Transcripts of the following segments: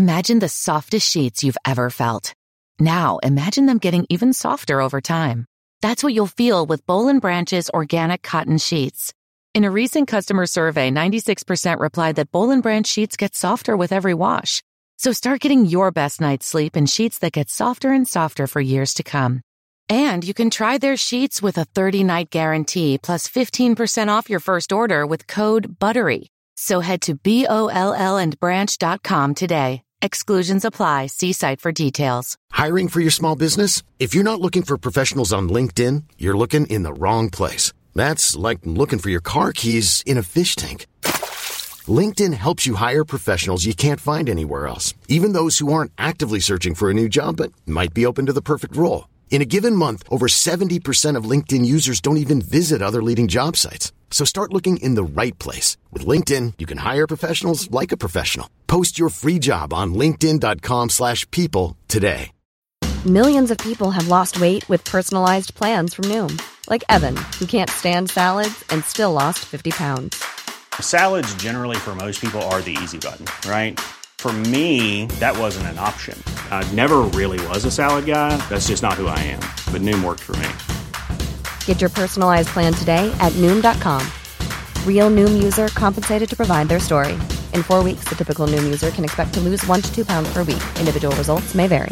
Imagine the softest sheets you've ever felt. Now, imagine them getting even softer over time. That's what you'll feel with Boll & Branch's organic cotton sheets. In a recent customer survey, 96% replied that Boll & Branch sheets get softer with every wash. So start getting your best night's sleep in sheets that get softer and softer for years to come. And you can try their sheets with a 30-night guarantee plus 15% off your first order with code BUTTERY. So head to BOLLandbranch.com today. Exclusions apply. See site for details. Hiring for your small business? If you're not looking for professionals on LinkedIn, you're looking in the wrong place. That's like looking for your car keys in a fish tank. LinkedIn helps you hire professionals you can't find anywhere else, even those who aren't actively searching for a new job but might be open to the perfect role. In a given month, over 70% of LinkedIn users don't even visit other leading job sites. So start looking in the right place. With LinkedIn, you can hire professionals like a professional. Post your free job on linkedin.com/people today. Millions of people have lost weight with personalized plans from Noom. Like Evan, who can't stand salads and still lost 50 pounds. Salads generally for most people are the easy button, right? For me, that wasn't an option. I never really was a salad guy. That's just not who I am. But Noom worked for me. Get your personalized plan today at Noom.com. Real Noom user compensated to provide their story. In 4 weeks, the typical Noom user can expect to lose 1 to 2 pounds per week. Individual results may vary.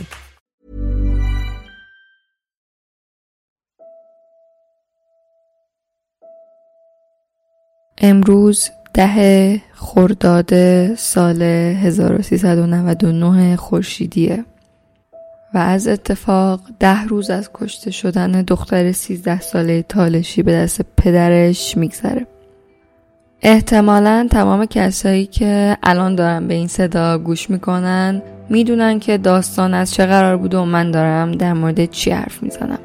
امروز 10 خرداد سال 1399 خورشیدیه و از اتفاق 10 روز از کشته شدن دختر 13 ساله تالشی به دست پدرش میگذره. احتمالاً تمام کسایی که الان دارن به این صدا گوش میکنن میدونن که داستان از چه قرار بوده و من دارم در مورد چی حرف میزنم.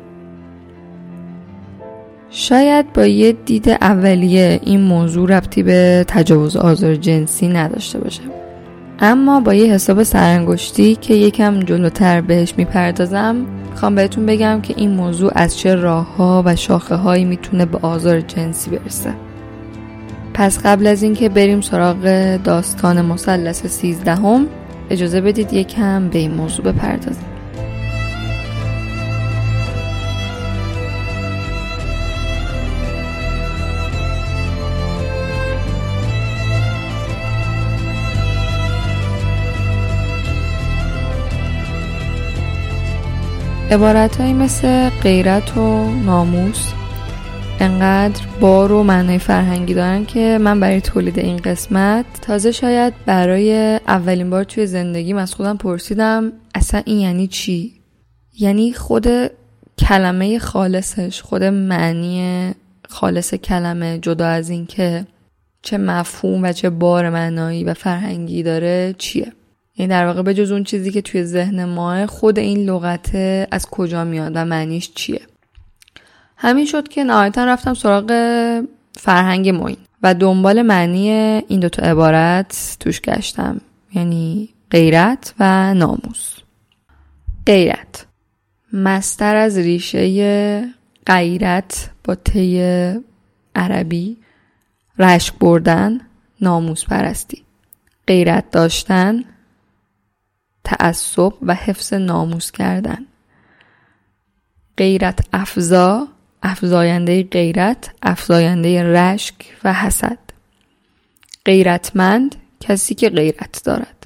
شاید با یه دید اولیه این موضوع ربطی به تجاوز آزار جنسی نداشته باشه، اما با یه حساب سرانگشتی که یکم جلوتر بهش میپردازم میخوام بهتون بگم که این موضوع از چه راه‌ها و شاخه‌هایی میتونه به آزار جنسی برسه. پس قبل از اینکه بریم سراغ داستان مثلث 13 اجازه بدید یکم به این موضوع بپردازیم. عبارتهایی مثل غیرت و ناموس انقدر بار و معنای فرهنگی دارن که من برای تولید این قسمت تازه شاید برای اولین بار توی زندگیم از خودم پرسیدم اصلا این یعنی چی؟ یعنی خود کلمه خالصش، خود معنی خالص کلمه، جدا از این که چه مفهوم و چه بار معنایی و فرهنگی داره چیه؟ یعنی در واقع به جز اون چیزی که توی ذهن ماه، خود این لغت از کجا میاد و معنیش چیه. همین شد که نهایتا رفتم سراغ فرهنگ معین و دنبال معنی این دوتا عبارت توش گشتم، یعنی غیرت و ناموس. غیرت مصدر از ریشه غیرت با ته عربی، رشک بردن، ناموس پرستی. غیرت داشتن، تعصب و حفظ ناموس کردن. غیرت افزا، افزاینده غیرت، افزاینده رشک و حسد. غیرتمند، کسی که غیرت دارد.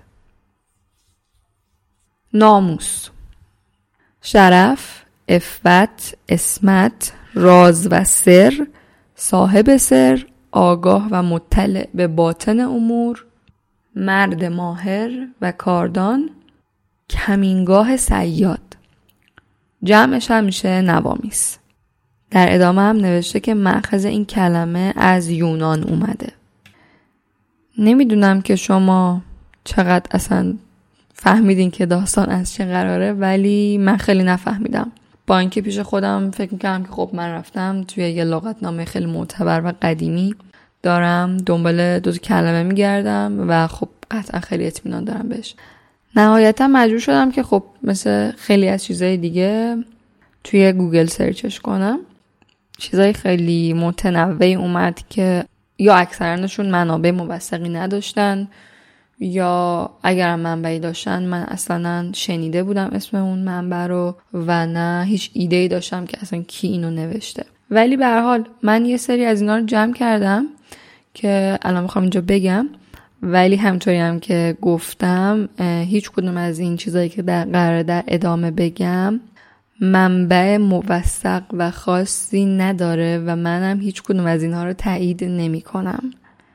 ناموس شرف، عفت، عصمت، راز و سر، صاحب سر، آگاه و مطلع به باطن امور، مرد ماهر و کاردان، کمینگاه صیاد. جمعش هم میشه نوامیس. در ادامه هم نوشته که مأخذ این کلمه از یونان اومده. نمیدونم که شما چقدر اصلا فهمیدین که داستان از چه قراره، ولی من خیلی نفهمیدم. با اینکه پیش خودم فکر میکردم که خب من رفتم توی یه لغتنامه خیلی معتبر و قدیمی، دارم دنبال دو کلمه میگردم و خب قطعا خیلی اطمینان دارم بهش. نهایتا مجبور شدم که خب مثل خیلی از چیزهای دیگه توی گوگل سرچش کنم. چیزای خیلی متنوعی اومد که یا اکثرانشون منابع موثقی نداشتن یا اگر منبعی داشتن من اصلا شنیده بودم اسم اون منبع رو و نه هیچ ایده‌ای داشتم که اصلا کی اینو نوشته. ولی به هر حال من یه سری از اینا رو جمع کردم که الان میخوام اینجا بگم، ولی همونطوری هم که گفتم هیچ کدوم از این چیزایی که قراره در ادامه بگم منبع موثق و خاصی نداره و منم هیچ کدوم از اینها رو تایید نمی کنم.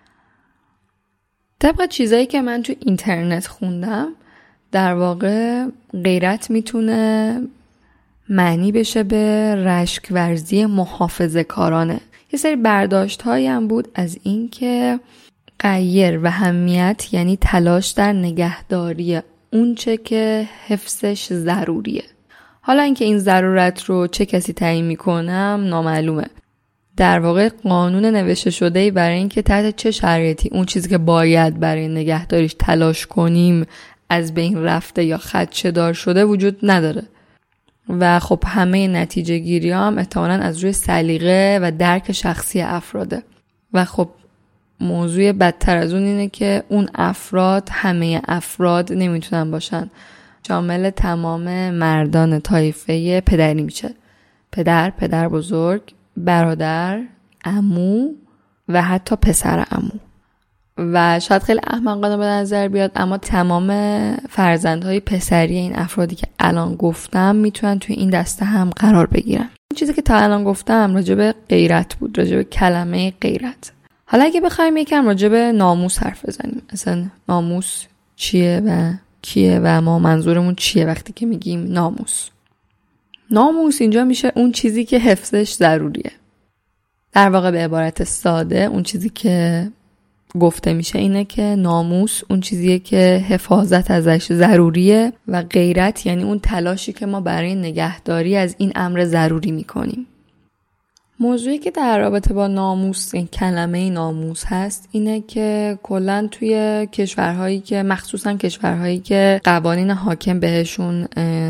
طبق چیزایی که من تو اینترنت خوندم در واقع غیرت میتونه معنی بشه به رشک ورزی محافظه کارانه. یه سری برداشت هایی هم بود از این که غیر و اهمیت یعنی تلاش در نگهداری اونچه که حفظش ضروریه. حالا اینکه این ضرورت رو چه کسی تعیین میکنم نامعلومه. در واقع قانون نوشته شده‌ای برای اینکه تحت چه شرایطی اون چیزی که باید برای نگهداریش تلاش کنیم از بین رفته یا خدشه‌دار شده وجود نداره. و خب همه نتیجه گیری هم احتمالاً از روی سلیقه و درک شخصی افراده. و خب موضوع بدتر از اون اینه که اون افراد همه افراد نمیتونن باشن. شامل تمام مردان طایفه پدری میشه. پدر بزرگ، برادر، عمو و حتی پسر عمو. و شاید خیلی احمقانه به نظر بیاد اما تمام فرزندهای پسری این افرادی که الان گفتم میتونن توی این دسته هم قرار بگیرن. این چیزی که تا الان گفتم راجع به غیرت بود، راجع به کلمه غیرت. حالا اگه بخوایم یکم راجع به ناموس حرف بزنیم، اصلا ناموس چیه و کیه و ما منظورمون چیه وقتی که میگیم ناموس. ناموس اینجا میشه اون چیزی که حفظش ضروریه. در واقع به عبارت ساده اون چیزی که گفته میشه اینه که ناموس اون چیزیه که حفاظت ازش ضروریه و غیرت یعنی اون تلاشی که ما برای نگهداری از این امر ضروری میکنیم. موضوعی که در رابطه با ناموس، این کلمه ناموس هست اینه که کلاً توی کشورهایی که مخصوصاً کشورهایی که قوانین حاکم بهشون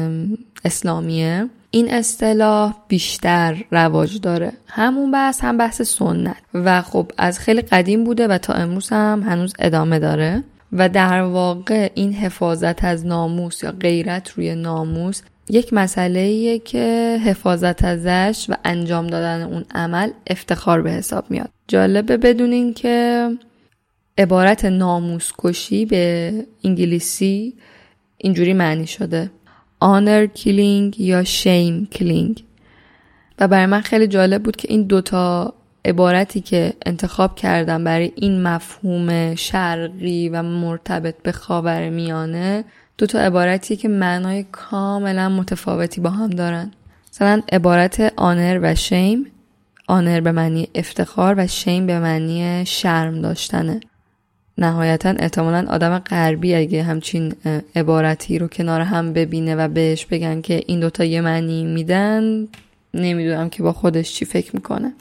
اسلامیه این اصطلاح بیشتر رواج داره. همون بحث هم بحث سنت و خب از خیلی قدیم بوده و تا امروز هم هنوز ادامه داره و در واقع این حفاظت از ناموس یا غیرت روی ناموس یک مسئله‌ایه که حفاظت ازش و انجام دادن اون عمل افتخار به حساب میاد. جالبه بدونین که عبارت ناموس کشی به انگلیسی اینجوری معنی شده: honor killing یا shame killing. و برای من خیلی جالب بود که این دوتا عبارتی که انتخاب کردم برای این مفهوم شرقی و مرتبط به خاورمیانه دوتا عبارتی که معنای کاملا متفاوتی با هم دارن. مثلا عبارت honor و shame، honor به معنی افتخار و shame به معنی شرم داشتنه. نهایتا احتمالاً آدم غربی اگه همچین عبارتی رو کنار هم ببینه و بهش بگن که این دوتا یه معنی میدن، نمیدونم که با خودش چی فکر میکنه.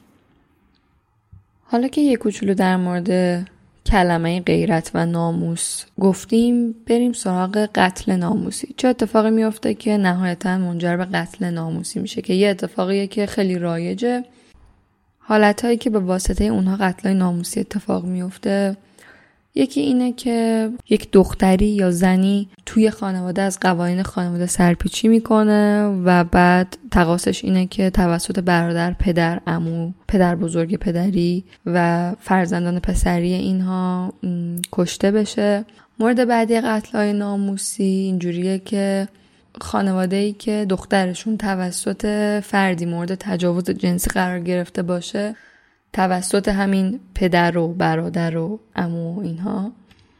حالا که یه کوچولو در مورد کلمه غیرت و ناموس گفتیم، بریم سراغ قتل ناموسی. چه اتفاقی میفته که نهایتا منجر به قتل ناموسی میشه که یه اتفاقیه که خیلی رایجه. حالتهایی که به واسطه اونها قتلای ناموسی اتفاق میفته، یکی اینه که یک دختری یا زنی توی خانواده از قوانین خانواده سرپیچی میکنه و بعد تقاصش اینه که توسط برادر، پدر، عمو، پدر بزرگ پدری و فرزندان پسری اینها کشته بشه. مورد بعدی قتل‌های ناموسی اینجوریه که خانواده‌ای که دخترشون توسط فردی مورد تجاوز جنسی قرار گرفته باشه، توسط همین پدر و برادر و عمو و اینها،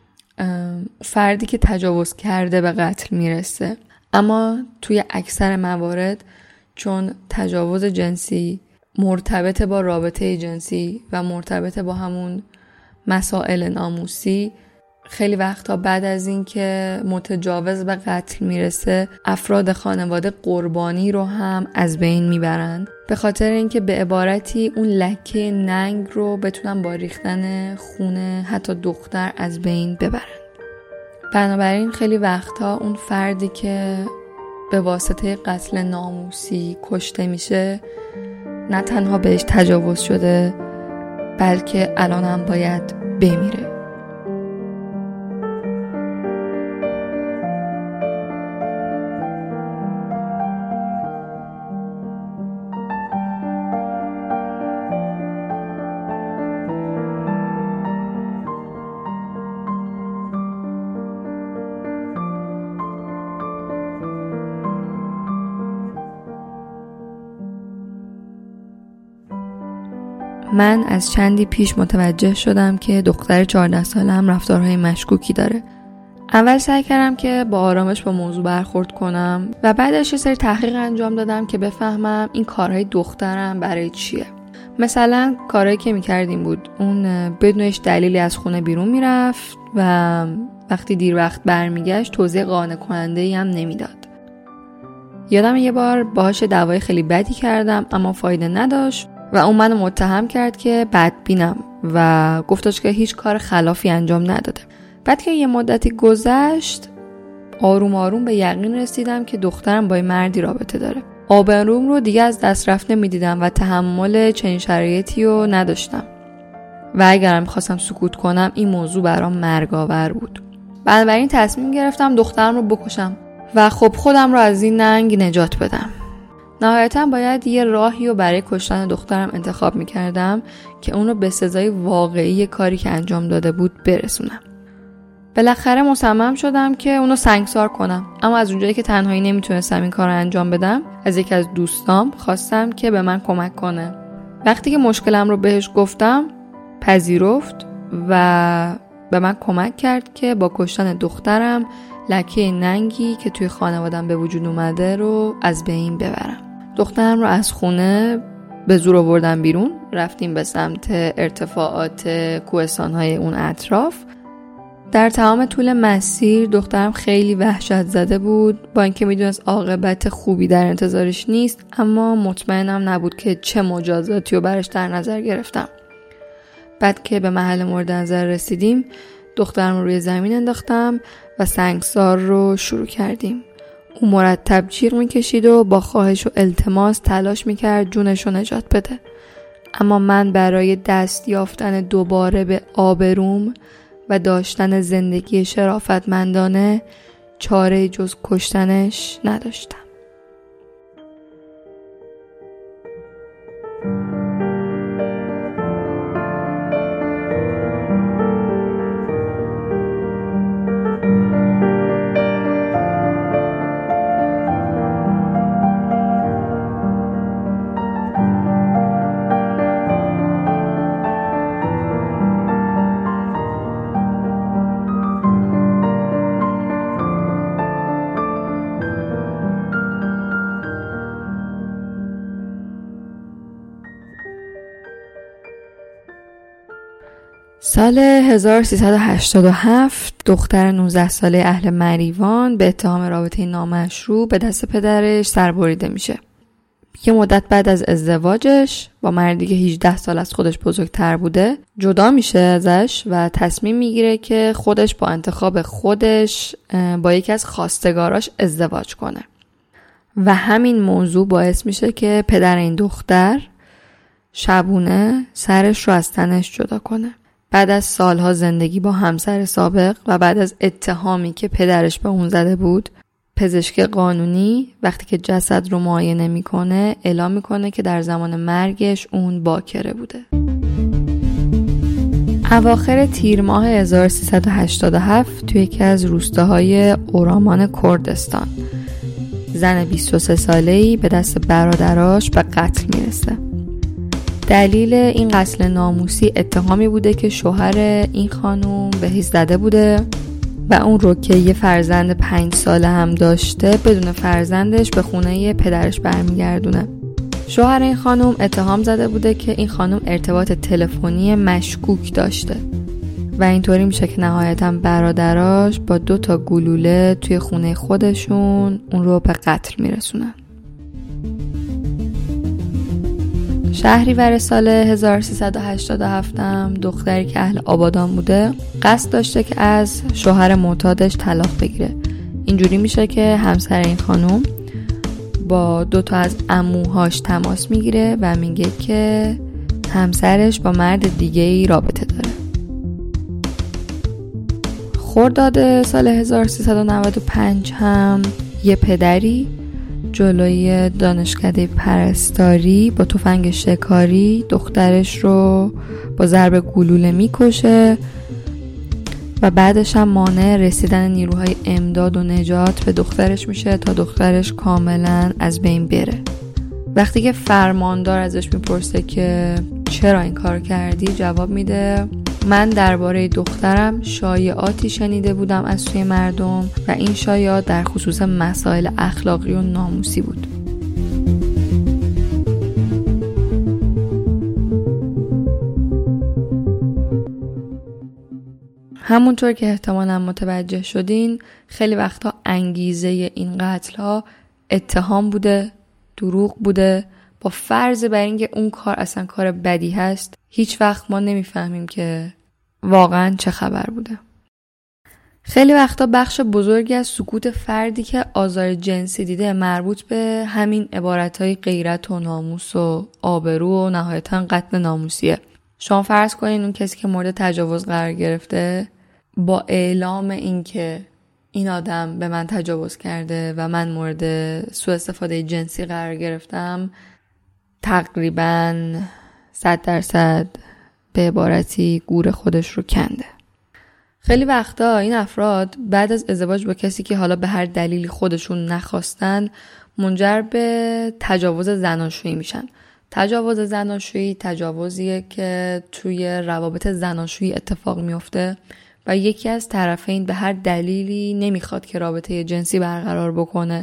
فردی که تجاوز کرده به قتل میرسه. اما توی اکثر موارد چون تجاوز جنسی مرتبط با رابطه جنسی و مرتبط با همون مسائل ناموسی، خیلی وقتا بعد از این که متجاوز به قتل میرسه افراد خانواده قربانی رو هم از بین میبرن، به خاطر اینکه به عبارتی اون لکه ننگ رو بتونن با ریختن خون حتی دختر از بین ببرن. بنابراین خیلی وقتا اون فردی که به واسطه قتل ناموسی کشته میشه نه تنها بهش تجاوز شده بلکه الان هم باید بمیره. من از چندی پیش متوجه شدم که دختر 14 سالم رفتارهای مشکوکی داره. اول سعی کردم که با آرامش با موضوع برخورد کنم و بعدش یه سری تحقیق انجام دادم که بفهمم این کارهای دخترم برای چیه. مثلا کارهایی که میکردیم بود اون بدون هیچ دلیلی از خونه بیرون میرفت و وقتی دیر وقت برمیگشت توضیح قانع کننده‌ای هم نمیداد. یادم یه بار باهاش دعوای خیلی بدی کردم اما فایده نداشت و اون منو متهم کرد که بدبینم و گفتش که هیچ کار خلافی انجام نداده. بعد که یه مدتی گذشت آروم آروم به یقین رسیدم که دخترم با مردی رابطه داره. آبروم رو دیگه از دست رفته میدیدم و تحمل چنین شرایطی رو نداشتم و اگرم میخواستم سکوت کنم این موضوع برام مرگاور بود. بنابراین تصمیم گرفتم دخترم رو بکشم و خب خودم رو از این ننگ نجات بدم. نهایتا باید یه راهی رو برای کشتن دخترم انتخاب میکردم که اون رو به سزای واقعی کاری که انجام داده بود برسونم. بالاخره مصمم شدم که اونو سنگسار کنم، اما از اونجایی که تنهایی نمیتونستم این کار رو انجام بدم از یکی از دوستام خواستم که به من کمک کنه. وقتی که مشکلم رو بهش گفتم پذیرفت و به من کمک کرد که با کشتن دخترم لکه ننگی که توی خانوادم به وجود اومده رو از بین ببرم. دخترم رو از خونه به زور آوردم بیرون، رفتیم به سمت ارتفاعات کوهستان‌های اون اطراف. در تمام طول مسیر دخترم خیلی وحشت زده بود، با اینکه میدونست عاقبت خوبی در انتظارش نیست، اما مطمئنم نبود که چه مجازاتی رو برش در نظر گرفتم. بعد که به محل مورد نظر رسیدیم دخترم رو روی زمین انداختم و سنگسار رو شروع کردیم. او مرتب جیغ میکشید و با خواهش و التماس تلاش میکرد جونش رو نجات بده، اما من برای دست یافتن دوباره به آبروم و داشتن زندگی شرافتمندانه چاره جز کشتنش نداشتم. سال 1387 دختر 19 ساله اهل مریوان به اتهام رابطه نامشروع به دست پدرش سربریده میشه. یه مدت بعد از ازدواجش با مردی که 18 سال از خودش بزرگتر بوده جدا میشه ازش و تصمیم میگیره که خودش با انتخاب خودش با یکی از خواستگاراش ازدواج کنه و همین موضوع باعث میشه که پدر این دختر شبونه سرش رو از تنش جدا کنه. بعد از سالها زندگی با همسر سابق و بعد از اتهامی که پدرش به اون زده بود، پزشک قانونی وقتی که جسد رو معاینه میکنه اعلام میکنه که در زمان مرگش اون باکره بوده. اواخر تیر ماه 1387 توی یکی از روستاهای اورامان کردستان زن 23 ساله‌ای به دست برادراش به قتل میرسه. دلیل این قتل ناموسی اتهامی بوده که شوهر این خانوم بهش زده بوده و اون رو که یه فرزند 5 ساله هم داشته بدون فرزندش به خونه پدرش برمیگردونه. شوهر این خانوم اتهام زده بوده که این خانوم ارتباط تلفنی مشکوک داشته و اینطوری میشه که نهایتاً برادراش با 2 گلوله توی خونه خودشون اون رو به قتل میرسونن. شهریور سال 1387 هم دختری که اهل آبادان بوده قصد داشته که از شوهر معتادش طلاق بگیره. اینجوری میشه که همسر این خانم با 2 از عموهاش تماس میگیره و میگه که همسرش با مرد دیگه‌ای رابطه داره. خرداد سال 1395 هم یه پدری جلوی دانشکده پرستاری با تفنگ شکاری دخترش رو با ضرب گلوله میکشه و بعدش هم مانع رسیدن نیروهای امداد و نجات به دخترش میشه تا دخترش کاملا از بین بره. وقتی که فرماندار ازش میپرسه که چرا این کار کردی جواب میده من درباره دخترم شایعاتی شنیده بودم از سوی مردم و این شایعات در خصوص مسائل اخلاقی و ناموسی بود. همونطور که احتمالاً متوجه شدین خیلی وقتا انگیزه این قتل‌ها اتهام بوده، دروغ بوده، با فرض بر اینکه اون کار اصلا کار بدی هست هیچ وقت ما نمیفهمیم که واقعاً چه خبر بوده. خیلی وقتا بخش بزرگی از سکوت فردی که آزار جنسی دیده مربوط به همین عبارتهای غیرت و ناموس و آبرو و نهایتاً قتل ناموسیه. شما فرض کنین اون کسی که مورد تجاوز قرار گرفته با اعلام اینکه این آدم به من تجاوز کرده و من مورد سوء استفاده جنسی قرار گرفتم تقریباً 100% به عبارتی گور خودش رو کنده. خیلی وقتا این افراد بعد از ازدواج با کسی که حالا به هر دلیلی خودشون نخواستن منجر به تجاوز زناشویی میشن. تجاوز زناشویی تجاوزیه که توی روابط زناشویی اتفاق میفته و یکی از طرفین به هر دلیلی نمیخواد که رابطه جنسی برقرار بکنه.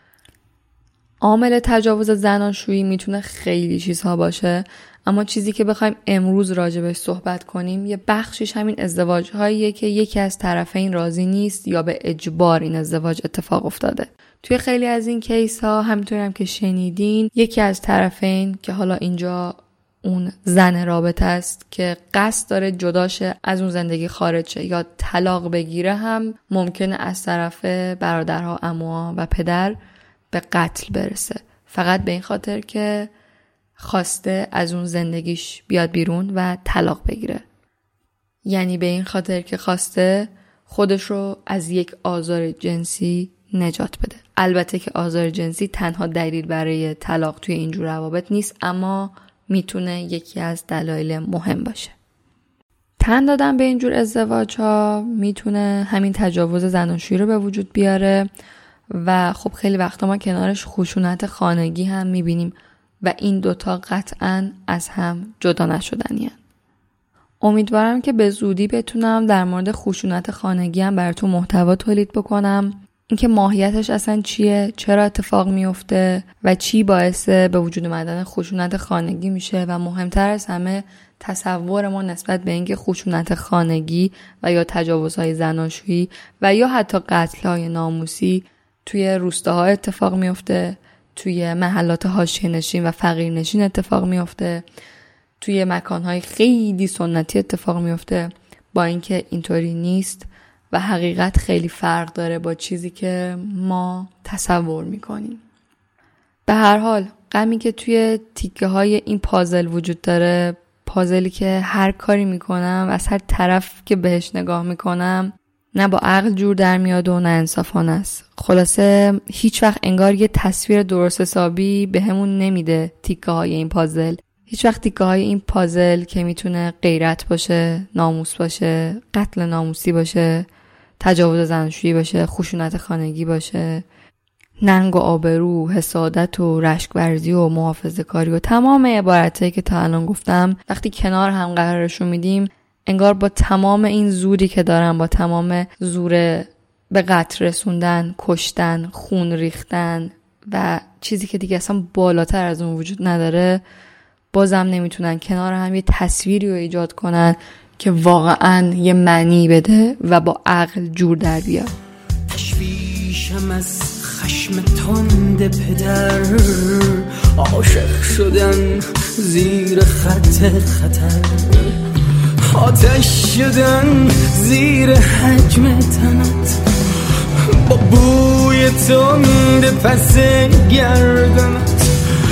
عامل تجاوز زناشویی میتونه خیلی چیزها باشه، اما چیزی که بخوایم امروز راجبش صحبت کنیم یه بخشش همین ازدواج هاییه که یکی از طرفین راضی نیست یا به اجبار این ازدواج اتفاق افتاده. توی خیلی از این کیس ها همینطوری هم که شنیدین یکی از طرفین که حالا اینجا اون زن رابطه است که قصد داره جداشه از اون زندگی خارج شه یا طلاق بگیره هم ممکنه از طرف برادرها، عموها و پدر به قتل برسه، فقط به این خاطر که خواسته از اون زندگیش بیاد بیرون و طلاق بگیره. یعنی به این خاطر که خواسته خودش رو از یک آزار جنسی نجات بده. البته که آزار جنسی تنها دلیل برای طلاق توی اینجور روابط نیست، اما میتونه یکی از دلایل مهم باشه. تن دادن به اینجور ازدواج ها میتونه همین تجاوز زناشویی رو به وجود بیاره و خب خیلی وقتا ما کنارش خشونت خانگی هم میبینیم و این دوتا قطعاً از هم جدا نشدنیه. امیدوارم که به زودی بتونم در مورد خشونت خانگی هم براتون محتوا تولید بکنم، اینکه ماهیتش اصلا چیه، چرا اتفاق میفته و چی باعث به وجود اومدن خشونت خانگی میشه و مهمتر از همه تصور ما نسبت به اینکه خشونت خانگی و یا تجاوزهای زناشویی و یا حتی قتل‌های ناموسی توی روستاها اتفاق میفته، توی محلات حاشیه‌نشین و فقیرنشین اتفاق میفته، توی مکانهای خیلی سنتی اتفاق میفته، با اینکه اینطوری نیست و حقیقت خیلی فرق داره با چیزی که ما تصور میکنیم. به هر حال غمی که توی تیکه های این پازل وجود داره، پازلی که هر کاری میکنم از هر طرف که بهش نگاه میکنم نه با عقل جور در میاد و نه انصافانه است. خلاصه هیچ وقت انگار یه تصویر درست حسابی بهمون نمیده تیکه های این پازل. هیچ وقت تیکه های این پازل که میتونه غیرت باشه، ناموس باشه، قتل ناموسی باشه، تجاوز زناشویی باشه، خشونت خانگی باشه، ننگ و آبرو، حسادت و رشک‌ورزی و محافظه‌کاری و تمام عبارتایی که تا الان گفتم وقتی کنار هم قرارشون میدیم انگار با تمام این زوری که دارن، با تمام زور به قتل رسوندن، کشتن، خون ریختن و چیزی که دیگه اصلا بالاتر از اون وجود نداره، بازم نمیتونن کنار هم یه تصویری رو ایجاد کنن که واقعا یه معنی بده و با عقل جور در بیاد. تشویشم از خشم تند پدر، عاشق شدن زیر خط خطر، آتش شدن زیر حجم تنت، با بوی تند پس گردنت،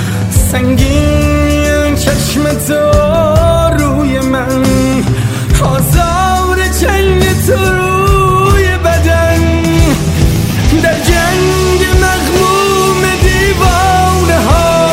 سنگین چشم تو روی من، آزار چنگ تو روی بدن، در جنگ مغموم دیوانه ها،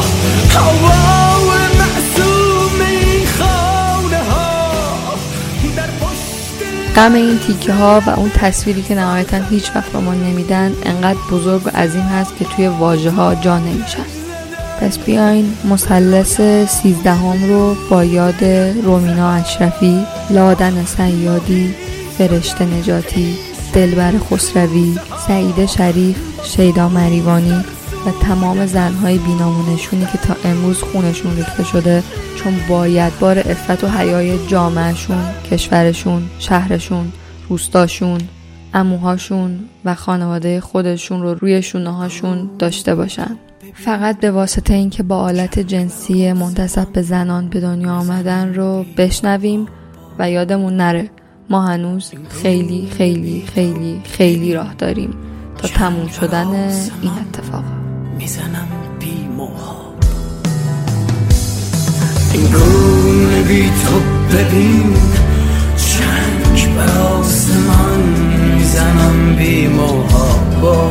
هوای معصوم این خانه ها، در پشت غم این تیکه ها و اون تصویری که نهایتا هیچ وقت به ما نمیدن انقدر بزرگ و عظیم هست که توی واژه ها جا نمیشن. پس بیاین مثلث 13 رو با یاد رومینا اشرفی، لادن صیادی، فرشته نجاتی، دلبر خسروی، سعید شریف، شیدا مریوانی و تمام زنهای بینامونشونی که تا امروز خونشون ریخته شده چون باید بار عفت و حیای جامعهشون، کشورشون، شهرشون، روستاشون، عموهاشون و خانواده خودشون رو روی شونه‌هاشون داشته باشن. فقط به واسطه این که با آلت جنسی منتسب به زنان به دنیا آمدن رو بشنویم و یادمون نره ما هنوز خیلی خیلی خیلی خیلی راه داریم تا تموم شدن این اتفاق. میزنم بی موها این گونه بی تو ببین چنگ بر آسمان میزنم بی موها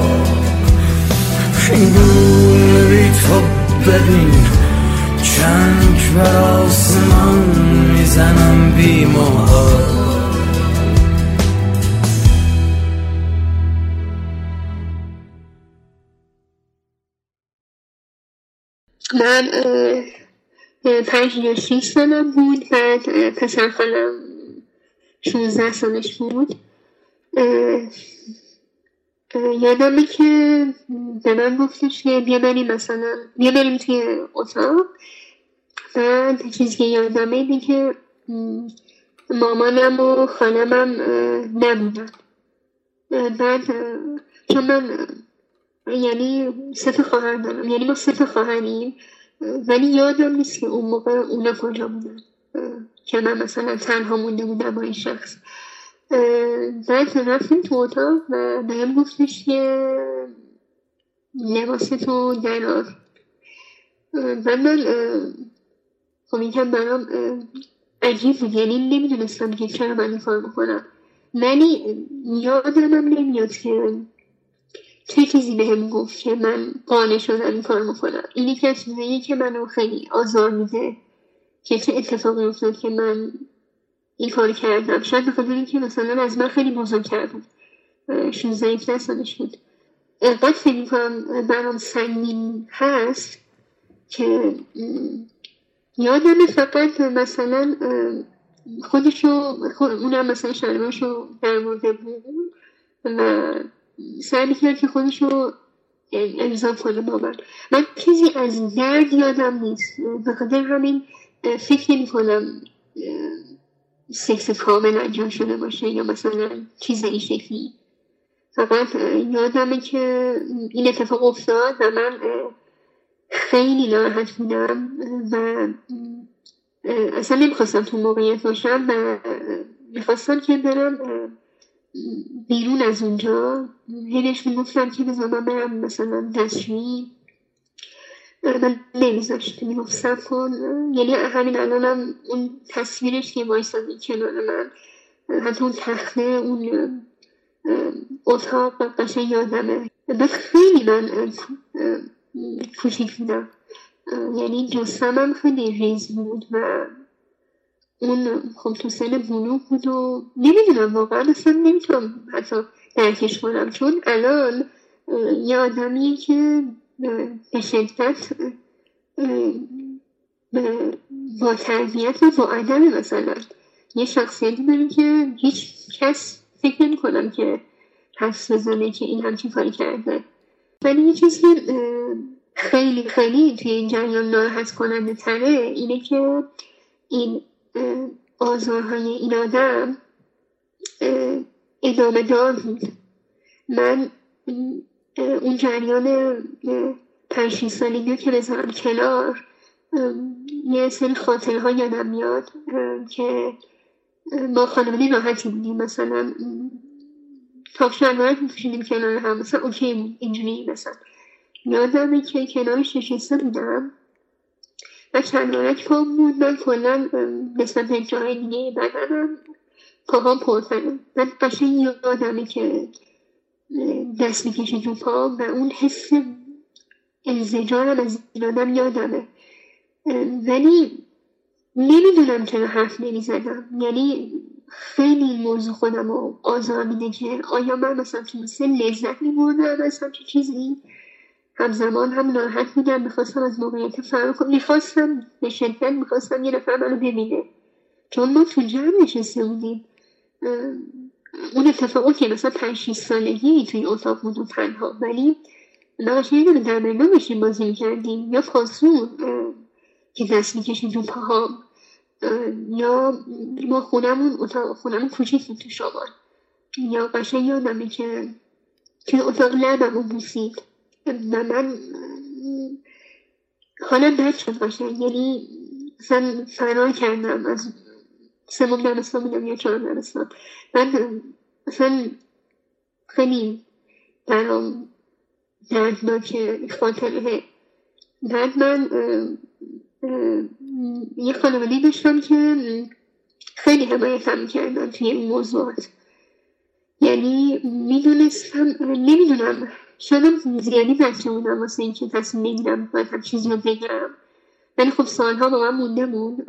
این گونه بی تو ببین چنگ بر آسمان میزنم بی موها. من 5-6 سالم بود، بعد پسر خالم 16 سالش بود. یادمه که به من گفتش که بیا بریم توی اتاق. بعد چیزی که یادمه اینه که مامانم و خالمم نبودن. بعد چون من یعنی 3 خواهر دارم، یعنی ما 3 خواهریم، ولی یادم نیست که اون موقع اونا کجا بودن که من مثلا تنها مونده بودم با این شخص. بعد رفتیم تو اتاق و بهم گفتش که لباستو درآر. و من خب این هم برام عجیب بود، یعنی نمیدونستم که چرا من این کار بکنم، ولی یادم نمیاد که چه چیزی بهم گفت که من قانع شدم این کار میکنم. این یکی از چیزایی که منو خیلی آزار میده که چه اتفاقی افتاد که من این کار کردم. شاید بخاطر اینکه مثلا از من خیلی بزرگتر بود، 16-17 سالش بود. قد فکر میکنم برام سنگین هست که یادم فقط مثلا اونم مثلا شلوارشو در مورد بود و سعی می‌کرد که خودشو الزام کنه با من چیزی از درد یادم نیست. بخاطر همین فکر نمی‌کنم سکس کامل انجام شده باشه یا مثلا چیز این شکلی. فقط یادمه که این اتفاق افتاد و من خیلی ناراحت بودم و اصلا نمیخواستم تو موقعیت باشم و میخواستم که برم بیرون از اونجا. هیچ میگفتم که بذار من برم مثلا دستشویی، من نمیذاشت، میگفت صبر کن. یعنی همین الانم اون تصویرش که وایسادی کنار من، حتی اون تخته، اون اتاق قشنگ یادمه. بس خیلی من کوچیک بودم، یعنی جسمم خیلی ریز بود و اون خب تو سن بلوغ بود و نمیدونم واقعا اصلا نمیتونم حتی درکش کنم، چون الان یه آدمیه که به شدت با تربیت و با ادب مثلا یه شخصیتی داره که هیچ کس فکر نمی کنم که حس بزنه که این همچین کاری کرده. ولی یه چیزی خیلی خیلی توی این جریان ناراحت کننده تره اینه که این آزارهای این آدم ادامه دار بود. من اون جریان 5-6 سالگی که بذارم کنار، یه سری خاطره ها یادم میاد که ما خانواده راحتی بودیم، مثلا تا شلوارک می‌پوشیدیم کنار هم، مثلا اوکی بود اینجوری. مثلا یادمه که کنارش نشسته بودم و شلوارک پام بود، من کلا نسبت به جاهای دیگه بدنم پاهام پرتنه. من قشنگ یادمه که دست میکشه تو پام و اون حس انزجارم از این آدم یادمه، ولی نمیدونم چرا حرف نمیزدم. یعنی خیلی این موضوع خودم رو آزار میده که آیا من مثلا تو مثل لذت میبردم از همچه چیزی، همزمان هم ناراحت بودم، میخواستم از موقعیت فرار کنم، میخواستم به شدت میخواستم یه نفر منو ببینه، چون ما تو جمع نشسته بودیم. اون اتفاقی که مثلا 5-6 سالگی توی اتاق بودم تنها، ولی نقشه یه دونه در برنامه باشیم بازی میکردیم، یا پاسون که دست میکشیم رو پاهام، یا ما خونمون کوچیک بود تو شمال، یا قشنگ یادمه که توی اتاق لبمو بوسید و من حالم بد شد قشنگ، یعنی مثلا فرار کردم از 3 دبستان بودم یا 4 دبستان. من مثلا خیلی برام دردناکه خاطره. بعد من یه خانواده داشتم که خیلی حمایتم میکردن توی این موضوعات، یعنی میدونستم، نمیدونم شاید زیادی بچه بودم واسه این که تصمیم بگیرم باید هم چیزی رو بگم، ولی خب سالها با من مونده بود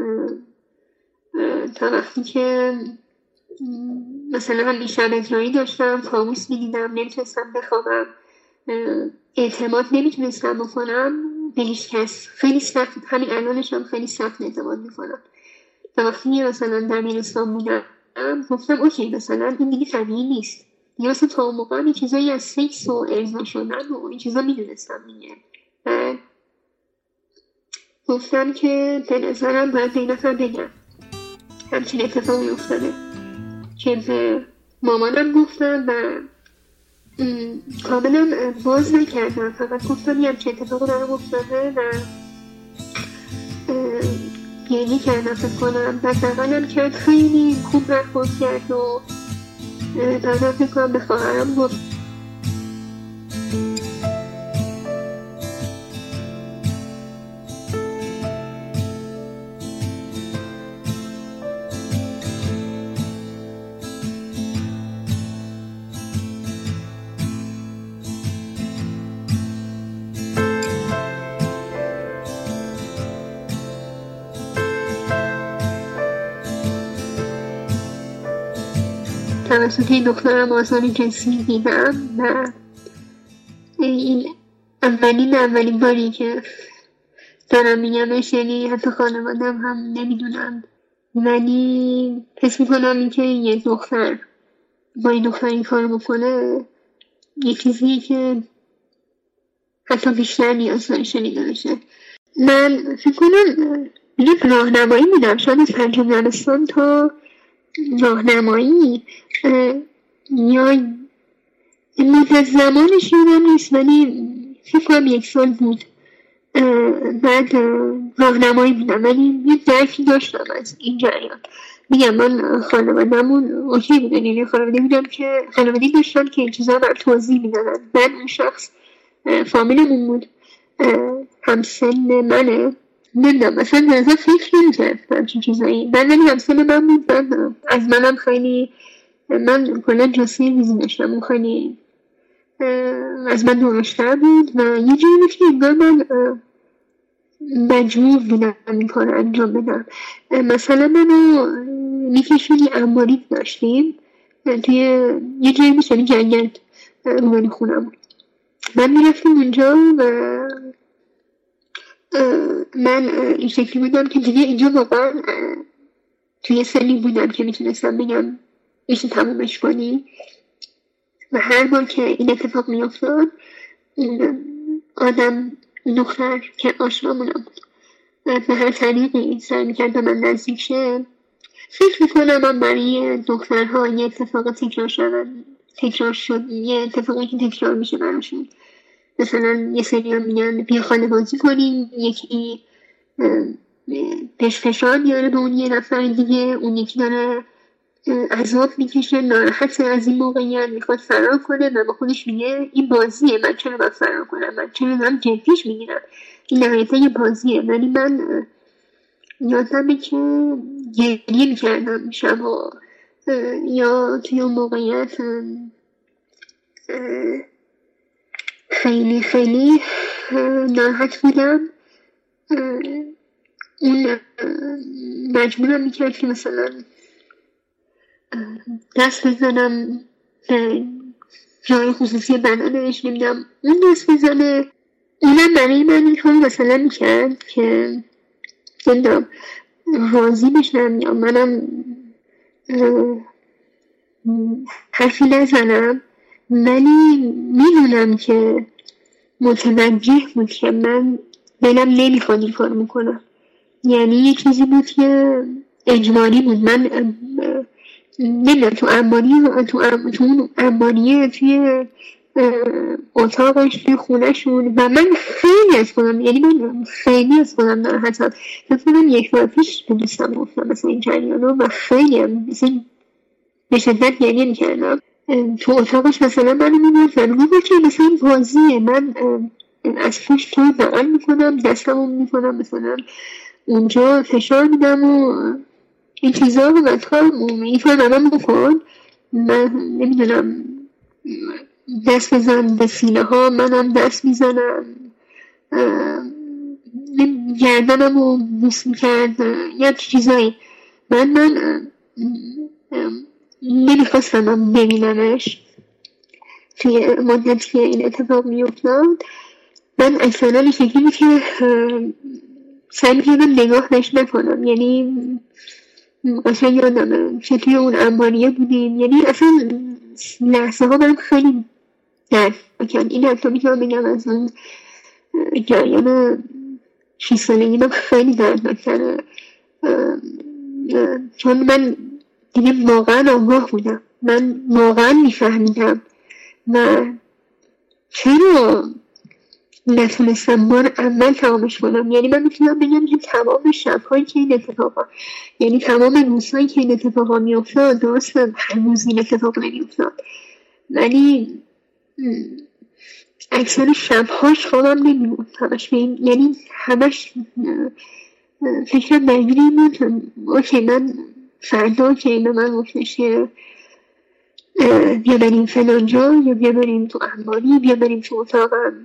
تا وقتی که مثلا هم شب اجرایی داشتم، کابوس میدیدم، نمیتونستم بخوابم، اعتماد نمیتونستم بکنم به هیچ کس، خیلی سخت، همین الانش هم خیلی سخت اعتماد میکنم. تا وقتی مثلا دبیرستان بودم گفتم اوکی مثلا این دیگه طبیعی نیست، یا مثلا تا اون موقع این چیزایی از سکس و ارضا شدن و این چیزا میدونستم دیگه. بعد گفتم که به نظرم باید به این نفر بگم همچین اتفاقی افتاده، که به مامانم گفتم و کاملا باز نکردم، فقط گفتم یه همچین اتفاقی دارم افتاده و گریه کردم فکر کنم. بعد بقیلم کرد، خیلی خوب برخورد کرد و بعدم فکر کنم به خواهرم گفت. توسط این دخترم آزار جنسی دیدم و این اولین باری که دارم میگمش، یعنی حتی خانوادم هم نمیدونم، ولی حس میکنم این که یه دختر با این دختر این کار بکنه یه چیزیه که حتی بیشتر نیاز داره شنیده بشه. من فکر کنم یک راهنمایی بودم شاید از 5 دبستان تا راهنمایی، یا مدت زمانش یادم نیست ولی فکر کنم 1 سال بود. بعد راهنمایی بودم ولی یه درکی داشتم از این جریان. میگم من خانواده‌مون اوکی بودن، یعنی خانواده بودم که خانواده‌ای داشتن که این چیزا رو توضیح میدادن. بعد اون شخص فامیلمون بود، همسن منه، نمیدونم مثلا نظر فکر نمی‌کرد همچین چیزایی. بعد همسن من بود، از منم خیلی، من کلا جسمی ریزی داشتم، اون خیلی از من درشتر بود و یه جایی بود که انگار من مجبور بودم این کار رو انجام بدم. مثلا منو میکشونی انباری داشتیم توی یه جایی بود یعنی جنگل روبروی خونم، من میرفتم اونجا و من این شکلی بودم که دیگه اینجا واقعا توی سنی بودم که میتونستم بگم میشه تمومش کنی. و هر بار که این اتفاق میافتاد آدم دختر که آشنامونم بود به هر طریقی سعی میکرد به من نزدیک شه. فکر میکنم من برای دخترها یه اتفاق تکرار شد، یه اتفاقی که تکرار میشه براشون. مثلا یه سری هم میگن بیا خانه بازی کنیم، یکی بهش فشار میاره به اون یه نفر دیگه، اون یکی داره عذاب میکشه، ناراحت از این موقعیت، میخواد فرار کنه و با خودش میگه این بازیه، من چرا باید فرار کنم، من چرا دارم جدیش میگیرم، این نهایتا یه بازیه. ولی من یادمه که گریه میکردم شبا، یا توی اون موقعیت خیلی خیلی ناراحت بودم. اون مجبورم میکرد که مثلا دست بزنم به جای خصوصی بدنش، نمیدونم اون دست بزنه اونم برای من این کار مثلا میکرد که نمیدونم راضی بشم یا منم حرفی نزنم، ولی میدونم که متوجه بود که من دلم نمیخواد این کار میکنم. یعنی یه چیزی بود که اجباری بود. من نمیدونم تو اون انباریه توی اتاقش توی خونهشون و من خیلی از خودم، یعنی من خیلی از خودم ناراحتم. فکر یک بار پیش به دوستم گفتم مثلا این جریانو و خیلی هم به شدت گریه میکردم. تو اتاقش مثلا منو میگفت که مثلا بازیه، من از پشت تو بغل میکنم، دستمو میکنم مثلا اونجا فشار میدم و این چیزا رو این کار من بکن، من نمیدونم دست بزن به سینه ها، منم دست میزنم، گردنم رو بوس میکرد یا چیزایی. من نمیخواستم ببینمش توی مدتی که این اتفاق میافتاد. من اصلا این شکلی بود که سعی میکردم نگاه بهش نکنم. یعنی اصلا یادمه که توی اون انباریه بودیم، یعنی اصلا لحظه ها برم خیلی درد بکن. این حتی میتونم بگم از اون جریان 6 سالگی من خیلی درد بکنه، چون من دیگه واقعا آگاه بودم، من واقعا میفهمیدم و چرا نتونستم بار اول تمامش کنم. یعنی من میتونم بگم که تمام شبهایی که این اتفاقا، یعنی تمام روزهایی که این اتفاقا میافتاد، درسته هر روز این اتفاق نمیافتاد ولی اکثر شبهاش خوابم نمیبود همش، یعنی همش فکرم درگیری این بود اوکی من فردا که این به من گفتش که بیا بریم فلانجا یا بیا بریم تو انباری، بیا بریم تو اتاقم،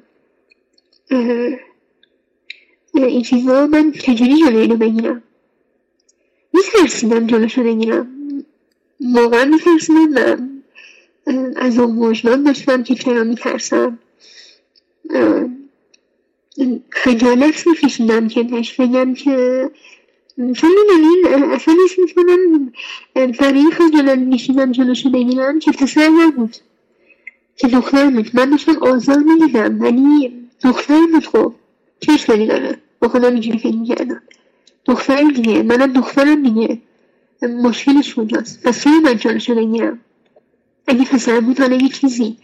این چیزا من چجوری جلوی اینو بگیرم؟ میترسیدم جلوشو بگیرم، واقعا میترسیدم و از اون وجدان داشتم که چرا میترسم. خجالت میکشیدم که بهش بگم که چون میدونین اصلا نیست میتونم برای خجالت میکشیدم جلوشو بگیرم که پسر نبود که دختر بود. من داشتم آزار میدیدم ولی دختر بود. خب چه اشکالی داره؟ با خودم اینجوری فکر میکردم دختر دیگه، منم دخترم دیگه، مشکلش کجاست؟ پس من جلوشو بگیرم. اگه پسر بود حالا یه چیزی.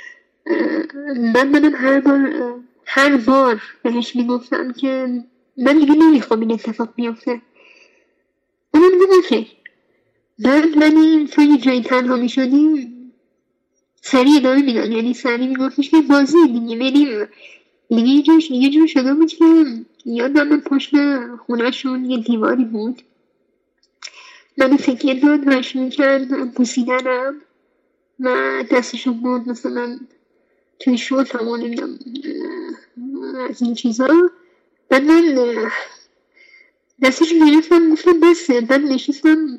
منم هر بار بهش میگفتم که من دیگه نمیخوام این اتفاق بیفته. اونم میگه اوکی. ولی تو یه جایی تنها میشدیم سریع ادامه میدن، یعنی سریع میگفتش که بازی دیگه بریم دیگه. یه جور شده بود که یادم من پشت خونهشون یه دیواری بود، منو تکیه داد و شروع کرد بوسیدنم و دستشون بود مثلا توی شورت هم نمیدم از این چیزا. بعد من دستشون گرفتم گفتم بسه، بعد نشستم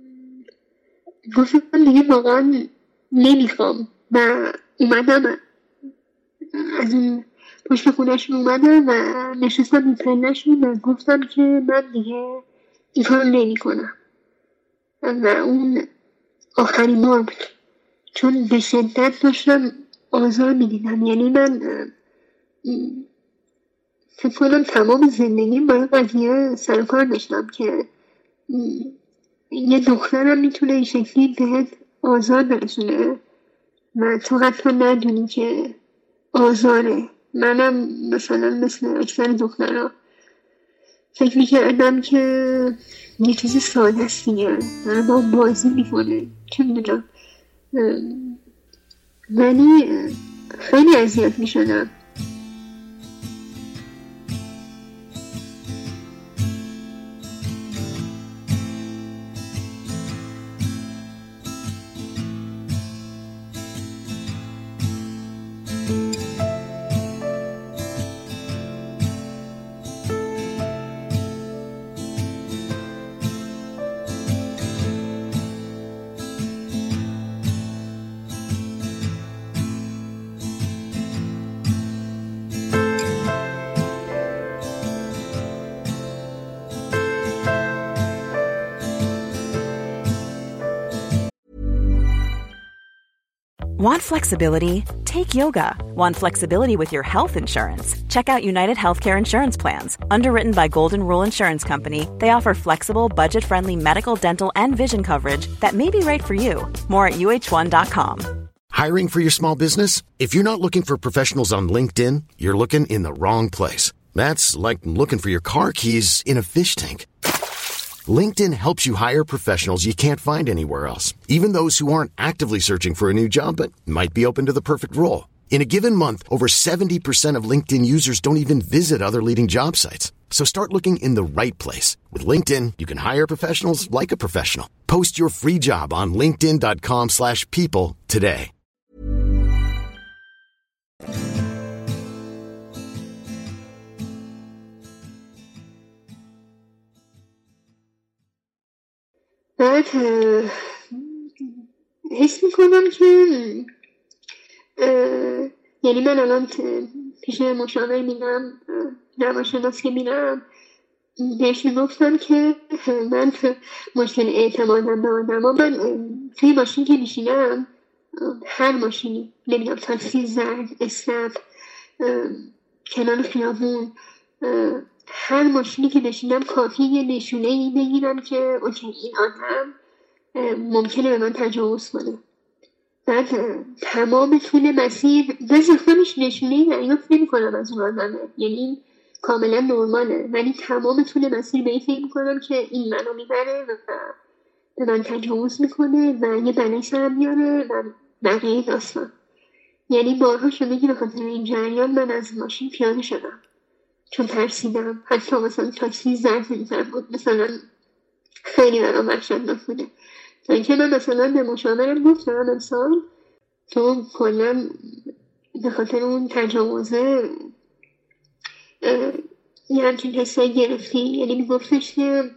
گفتم دیگه واقعا نمیخوام و اومدم از اون پشت خونهشون اومدم و نشستم این پلنشون و گفتم که من دیگه این کار نمی کنم و اون آخرین بار بود، چون به شدت داشتم آزار میدیدم. یعنی من فکر کنم تمام زندگیم با این قضیه سرکار داشتم که یه دخترم میتونه این شکلی بهت آزار برسونه و تو حتی ندونی که آزاره. منم مثلا مثل اکثر دخترها فکر میکردم که یه چیزی ساده است دیگه، داره با بازی میکنه چه میدونم، ولی خیلی اذیت میشدم. Want flexibility? Take yoga. Want flexibility with your health insurance? Check out United Healthcare Insurance Plans. Underwritten by Golden Rule Insurance Company, they offer flexible, budget-friendly medical, dental, and vision coverage that may be right for you. More at uh1.com. Hiring for your small business? If you're not looking for professionals on LinkedIn, you're looking in the wrong place. That's like looking for your car keys in a fish tank. LinkedIn helps you hire professionals you can't find anywhere else, even those who aren't actively searching for a new job but might be open to the perfect role. In a given month, over 70% of LinkedIn users don't even visit other leading job sites. So start looking in the right place. With LinkedIn, you can hire professionals like a professional. Post your free job on linkedin.com/people today. بعد حس میکنم که یعنی من الان پیش مشاور میرم، روانشناس که میرم، بهش میگفتم که من مشکل اعتمادم به آدما، من توی ماشین که میشینم، هر ماشینی، نمیدونم تاکسی، زرد، اسنپ، کنار خیابون، هر ماشینی که بشینم کافی یه نشونه ای بگیرم که اوکی این آدم ممکنه به من تجاوز کنه. بعد تمام طول مسیر بعضی خودش نشونه ای دریافت نمی‌کنم از اون آدمه، یعنی کاملا نرماله، ولی تمام طول مسیر به این فکر می‌کنم که این منو میبره و به من تجاوز میکنه و یه بلایی سرم میاره و بقیه داستان. یعنی بارها شده که به خاطر این جریان من از ماشین پیاده شدم چون ترسیدم. حتی مثلا تاکسی زرد می‌کرد بود، مثلا خیلی برام وحشتناک بوده. تا اینکه من مثلا به مشاورم گفتم امسال تو کلا به خاطر اون تجاوزه یه همچین حسایی گرفتی. یعنی میگفتش که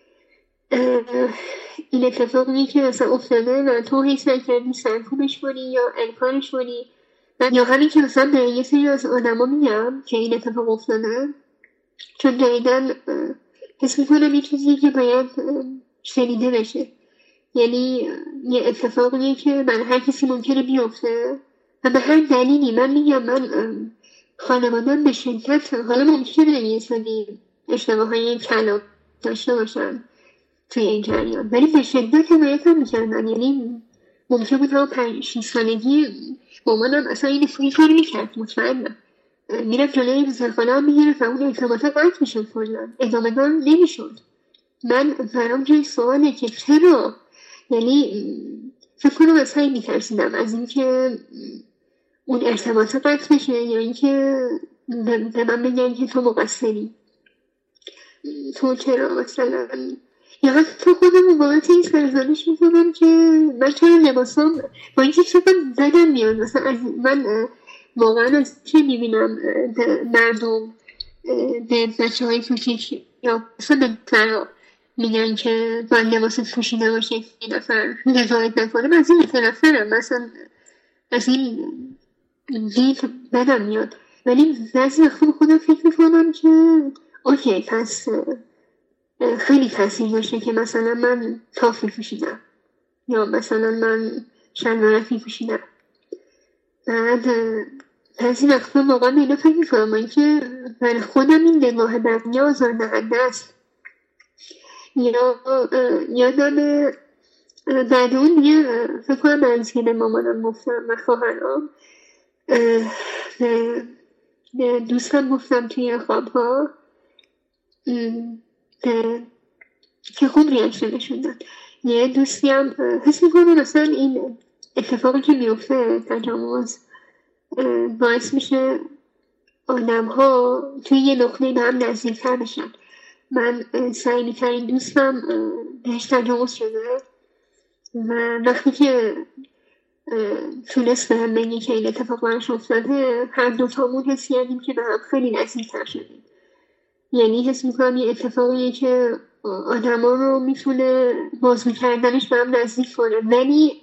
این اتفاقی که مثلا افتاده و تو حس نکردی سرکوبش کنی یا انکارش کنی، یا همین که مثلا به یه سری از آدم ها میگم که این اتفاق افتاده، چون دقیقا حس میکنم یه چیزی که باید شنیده بشه. یعنی یه اتفاقیه که من هر کسی ممکنه بیفته و به هر دلیلی. من میگم من خانوادم به شدت، حالا ممکنه یه سری اشتباه های کلام داشته باشن توی این جریان، ولی به شدت حمایت هم میکردن. یعنی ممکن بود هم 5-6 سالگی مامانم اصلا این کار میکرد، مطمئنم میرفت جلوی بزرگانه هم میگرفت و اون ارتباطات قطع میشد، کلا ادامه دار نمیشد. من برام جای سواله که چرا، یعنی فکر کنم از همین میترسیدم، از اینکه اون ارتباطات قطع بشه یا اینکه به من بگن که تو مقصری، تو چرا مثلا، یا حتی خودم بابت این سرزنش میکنم که من چرا لباسام با اینکه چقدر زدم میاد. مثلا از من واقعا از چه میبینم مردم به بچه های کوچیک یا مثلا به فرا میگن که باید لباس پوشیده باشه یه نفر رضایت نکنه، من از این طرفم، مثلا از این دید بدم میاد. ولی بعضی وقتا خودم فکر میکنم که اوکی پس خیلی تاثیر داشته که مثلا من تافی پوشیدم یا مثلا من شلوارکی پوشیدم. بعد بعضی وقتا واقعا به اینا فکر میکنم با اینکه برای خودم این نگاه بقیه آزاردهنده است. یا یادم بعد اون دیگه فکر کنم منزگی به مامانم گفتم و خواهرام به دوستم گفتم توی خوابها که خوب ریاکشن نشون داد. یه دوستی هم حس میکنه مثلا این اتفاقی که میفته تجاوز باعث میشه آدم ها توی یه نقطه به هم نزدیکتر بشن. من سعیمی ترین دوستم بهش تجاوز شده و وقتی که تونست به هم بگی که این اتفاق براش افتاده، هر دوتامون حس کردیم که به هم خیلی نزدیکتر شدیم. یعنی حس میکنم یه اتفاقیه که آدم ها رو میتونه بازگو کردنش به هم نزدیک کنه، ولی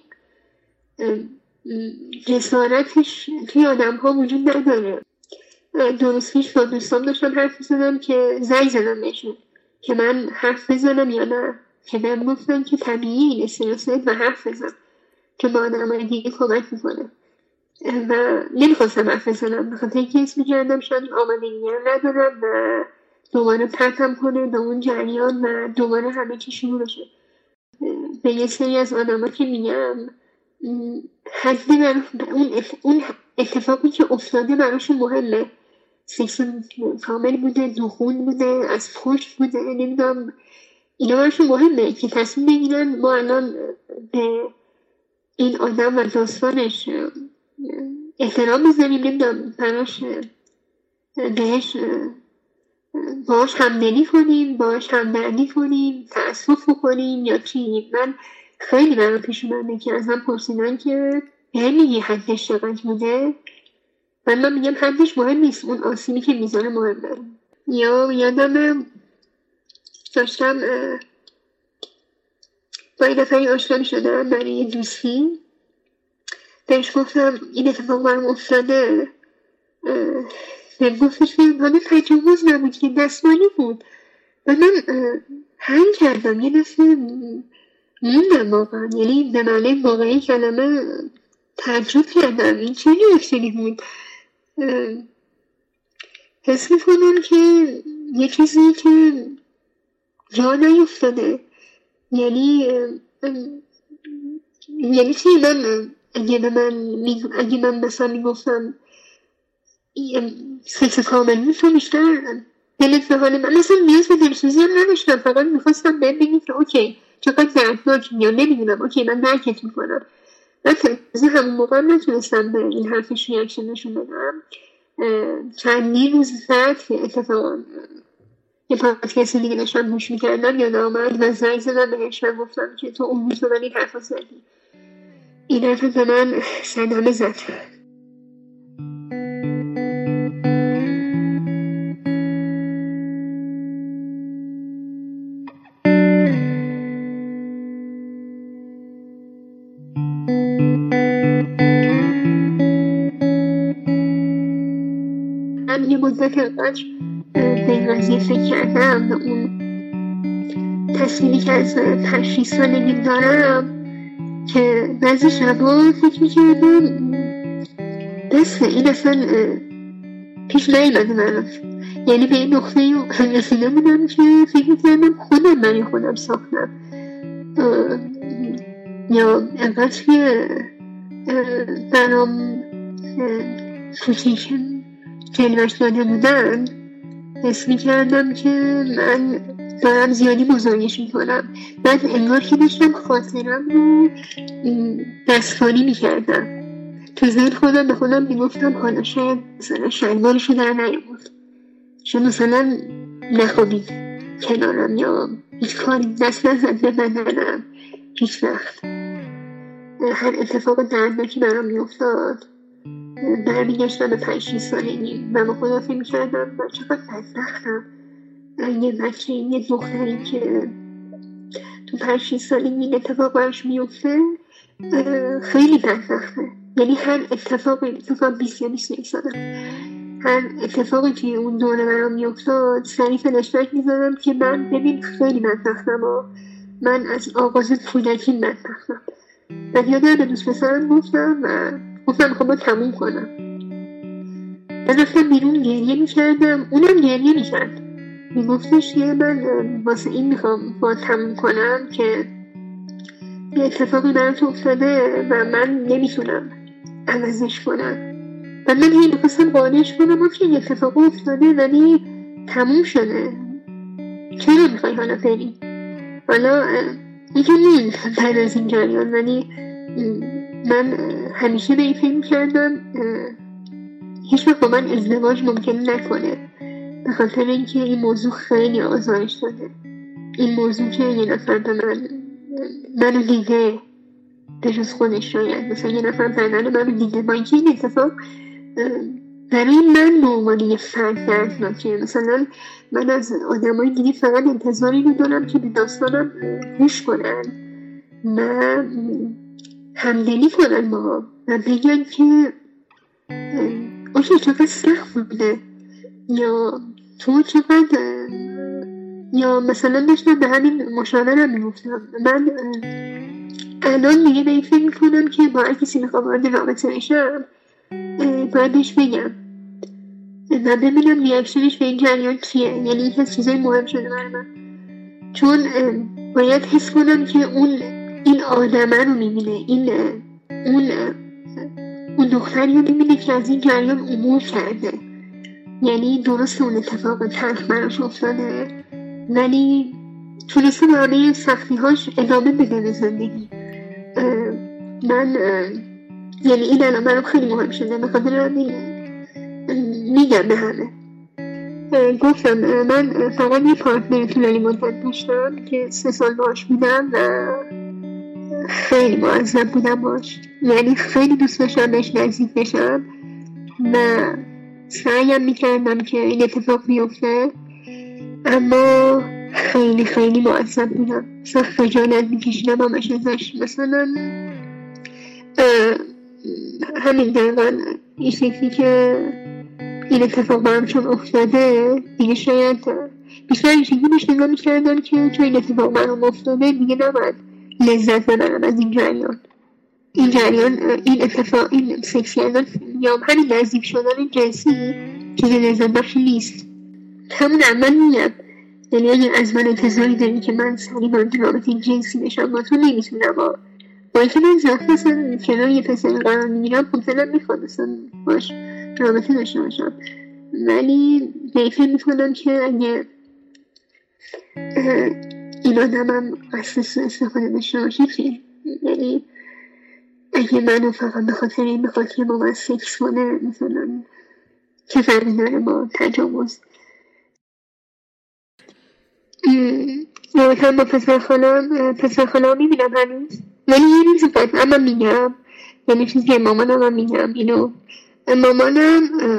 جسارتش توی آدم ها وجود نداره. درست پیش با دوستان داشتم حرف میزدم که زنگ زدم بهشون که من حرف بزنم یا نه، که بهم گفتن که طبیعی این استرسه و حرف بزن. که با آدمای دیگه کمک میکنه و نمیخواستم حرف بزنم به خاطر اینکه اسم میکردم شاید آمادگی رو ندارم و دوباره پرتم کنه به اون جریان و دوباره همه چی شروع بشه. به یه سری از آدم که میگم حد اون اتفاقی که افتاده براشون مهمه، سکس کامل بوده، دخول بوده، از پشت بوده، نمیدونم اینا براشون مهمه که تصمیم بگیرن ما الان به این آدم و داستانش احترام بزنیم، نمیدونم بهش باهاش همدلی کنیم، باهاش همدردی کنیم، تأسف کنیم یا چی. من خیلی برام پیش اومده که از من پرسیدن که میگی حدش چقدر بوده؟ من میگم حدش مهم نیست، اون آسیبی که میزنه مهمه. یا یادم داشتم با این دفعه آشنا شدم برای یه دوستی، بهش گفتم این اتفاق برام افتاده، بهم گفتش که حالا تجاوز نبود که دستمالی بود و من هنگ کردم، یه دفعه موندم واقعا، یعنی به معنی واقعی کلمه تعجب کردم این چه ریاکشنی بود. حس میکنم که یه چیزی که جا نیفتاده، یعنی چی؟ من اگه من مثلا میگفتم سکس کامل میتون بیشتر دلت به حال من، مثلا نیاز به دلسوزی هم نداشتم، فقط میخواستم بهم بگید که اوکی چقدر دردناک یا نمیدونم اوکی من درکت میکنم. من تازه همون موقع نتونستم به این حرفش ریاکشن نشون بدم. چندین روز بعد که اتفاقا یه پادکست دیگه داشتم گوش میکردم یاد آمد و زنگ زدم بهش و گفتم که تو اون روز به من این حرفا زدی. این حرف به من صدمه زد. من یه مدت قدر به این قضیه فکر کردم، به اون تصویری که از 5-6 سالگی دارم که بعضی شبا فکر میکردم بسه این اصلا پیش نیمده من، یعنی به این نقطه رسیده بودم که فکر میکردم خودم ساختم یا انقدر که برام کوچیکن کلمش داده بودن حس میکردم که من دارم زیادی بزرگش میکنم. بعد انگار که داشتم خاطرم رو دستکاری میکردم، تو ذهن خودم به خودم میگفتم حالا شاید مثلا شلوارشو در نیامد، شاید مثلا نخوابید کنارم یا هیچ کاری دست نزد به بدنم هیچ وقت. هر اتفاق دردناکی برام میافتاد برمیگشتم به 5-6 سالگی و با خدا فکر میکردم من چقدر بدبختم، یه بچه یه دختری که تو 5-6 سالگی این اتفاق برش میفته خیلی بدبخته. یعنی هر اتفاقی تو 20-21 سالم هر اتفاقی که اون دوره برام میافتاد سریع فلشبک میزدم که من ببین خیلی بدبختم و من از آغاز کودکی بدبختم. و یادم به دوست پسرم گفتم میخوام تموم کنم. من رفتم بیرون گریه میکردم، اونم گریه میکرد، میگفتش که من واسه این میخوام با تموم کنم که یه اتفاقی برات افتاده و من نمیتونم عوضش کنم. و من هی میخواستم قانعش کنم که یه اتفاق افتاده ولی تموم شده، چرا میخوای حالا بری؟ حالا یکی نیست بعد از این جریان، ولی من همیشه به این فکر کردم هیچ وقت با من ازدواج ممکن نکنه، به خاطر اینکه این موضوع خیلی آزارش داده. این موضوع که یه نفر به منو دیده به جز خودش، شاید مثلا یه نفر بدن منو دیده، با اینکه این اتفاق برای من به عنوان یه فرد دردناکه. مثلا من از آدمای دیگه فقط انتظاری رو دارم که به داستانم گوش کنن و همدلی کنن با و بگن که اوکی چقدر سخت بوده یا تو چقدر، یا مثلا داشتم به همین مشاورم میگفتم من الان دیگه به این فکر میکنم که با هر کسی میخوام وارد رابطه بشم باید بهش بگم و ببینم ریاکشنش به این جریان چیه. یعنی این حس چیزای مهم شده برای من، چون باید حس کنم که این آدمه رو میبینه، اون دختری رو میبینه که از این جریان عبور کرده. یعنی درست اون اتفاق تلخ براش افتاده ولی تونسته با همه سختی‌هاش ادامه بده به زندگی. یعنی این الان برام خیلی مهم شده، به خاطر همین میگم به همه. گفتم من فقط یه پارتنر طولانی مدت داشتم که 3 سال باهاش بودم و خیلی معذب بودم باش. یعنی خیلی دوست داشتم بهش نزدیک بشم و سعیم میکردم که این اتفاق بیفته، اما خیلی خیلی معذب بودم. مثلا خجالت میکشیدم همش ازش. مثلا همین دقیقا این شکلی که این اتفاق برام چون افتاده دیگه شاید بیشتر این شکلی بهش نگاه میکردم که چون این اتفاق برام افتاده دیگه نباید لذت ببرم از این جریان. این اتفاق، این سکس کردن یا همین نزدیک شدن جنسی چیز لذت بخشی نیست. همون اول میگم، یعنی اگر از من انتظاری داری که من سریع وارد رابطه جنسی بشم با تو نمیتونم. با اینکه من زخم مثلا کنار یه پسر قرار میگیرم خب دلم میخواد مثلا باش رابطه داشته باشم، ولی به فکر میکنم که اگه این آدمم اساس استفاده داشته باشه خیلی، یعنی اگه منو فقط به خاطر این بخواد که با من سکس کنه مثلا چه فرقی داره با تجاوز. رابطه با پسر خالم میبینم هنوز، ولی یه روز قطعا من میگم، یعنی چیزی که مامانم هم میگم اینو. مامانم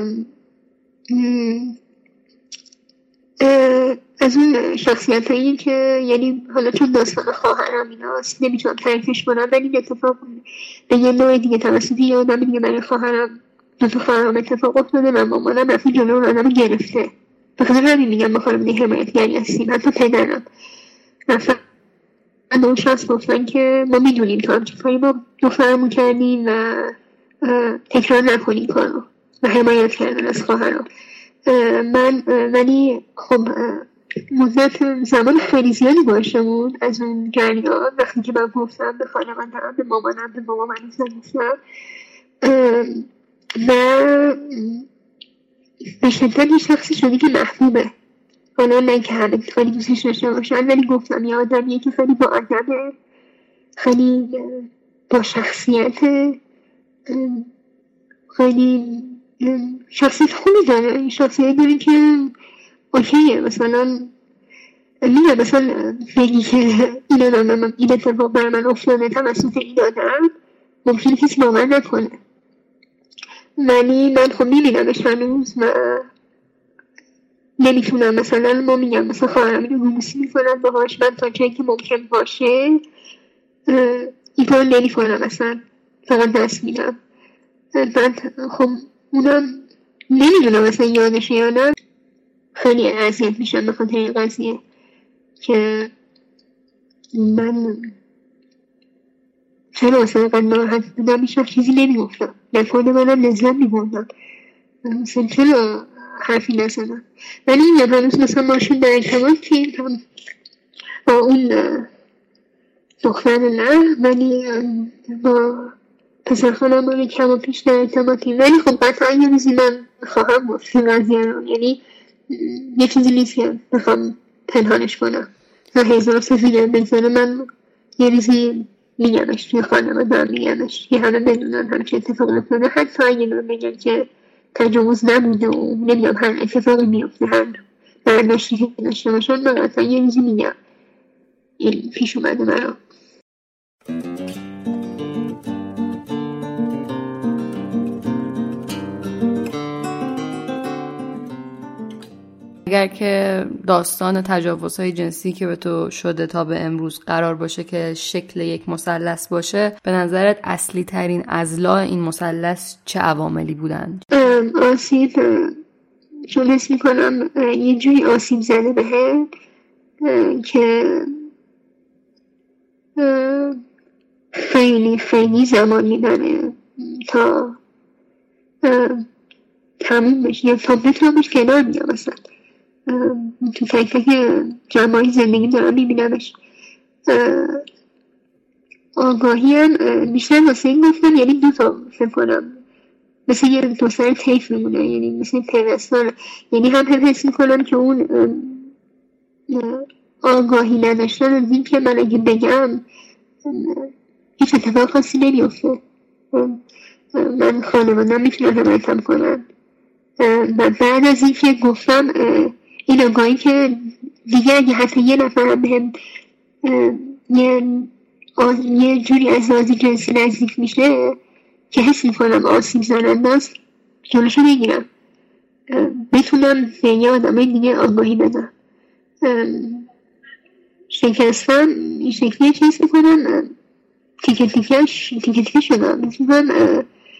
از اون شخصیت هایی که یعنی حالا چون داستان خواهرم ایناست نمیتونم تعریفش کنم، ولی این اتفاق به یه نوع دیگه توسط یه آدم دیگه برای خواهرم، دو تا خواهرم اتفاق افتاده و مامانم رفتی جلو اون آدم گرفته. بخاطر همین میگم با خانم دیگه حمایتگری هستیم. حتی پدرم رفتن به اون شخص گفتن که ما میدونیم تو همچه کاری با دخترمون کردیم و تکرار نکنیم کارو و حمایت کردن از خواهرم. ولی خب مدت زمان خیلی زیادی باشمون از اون جریان. وقتی که من گفتم به خانواده‌ام، به مامانم، به بابام گفتم و به شدت یه شخصی شدی که محبوبه. حالا نه که همه خیلی دوستش داشته باشن، ولی گفتم یه آدمیه که خیلی با آدمه، خیلی با شخصیت، خیلی شخصیت خوبی داره. این شخصیت داره که اوکیه. مثلا میگه مثلا بگی که این اتفاق بر من افتاده توسط این آدم ممکنه کسی باور نکنه، ولی من خب میبینمش هنوز و نمیتونم. مثلا ما میگم مثلا خواهرم اینو روموسی میکنم باهاش، من تا جایی که ممکن باشه این کار نمیکنم، مثلا فقط دست میدم. بعد خب اونم نمیدونم مثلا یادشه یا نه، خیلی اذیت میشم به خاطر این قضیه که من چرا مثلا قد ناراحت بودم میشه چیزی نمیگفتم، نکنه منم لذت میبردم، مثلا چرا حرفی نزدم. ولی این هنوز مثلا ماشون در ارتباطی با اون دختر نه، ولی با پسر خانم باید کم و پیش در ارتباطی. ولی خب قطعا یه روزی من خواهم گفت این قضیه رو، یعنی یه چیزی نیست که بخوام پنهانش کنم و هزار سفیده بگذاره. من یه روزی میگمش توی خانم دارم میگمش که همه بدونن همچه اتفاق افتاده، حتی اگه من بگم که تجاوز نبوده و نمیدونم هر اتفاقی میفته، هر برداشتی که داشته باشن، من قطعا یه روزی میگم این پیش اومده مرا. اگر که داستان تجاوزهای جنسی که به تو شده تا به امروز قرار باشه که شکل یک مثلث باشه، به نظرت اصلی ترین اضلاع این مثلث چه عواملی بودند؟ آسیب، چون حس میکنم یه جوری آسیب زده بهت که خیلی خیلی زمان میبره تا تموم بشه یا تا بتونمش کنار بیام. اصلا تو تک تک جمعای زندگی دارم میبینمش. آگاهی هم بیشتر واسه این گفتم، یعنی 2 تا فکر کنم مثل یه 2 سر تیف میمونه، یعنی مثل پیوستان، یعنی هم حس میکنم که اون آگاهی نداشتن از این که من اگه بگم هیچ اتفاق خاصی نمیفته، من خانوادم میتونم حمایتم کنم. و بعد از این که گفتم این آگاهی که دیگه اگه حتی یه نفر هم بهم یه جوری از لحاظ جنسی نزدیک میشه که حس میکنم آسیب زننده است، جلوشو بگیرم، بتونم به یه آدمای دیگه آگاهی بدم. شکستم این شکلی چیز میکنم، تیکه تیکه شدم، میتونم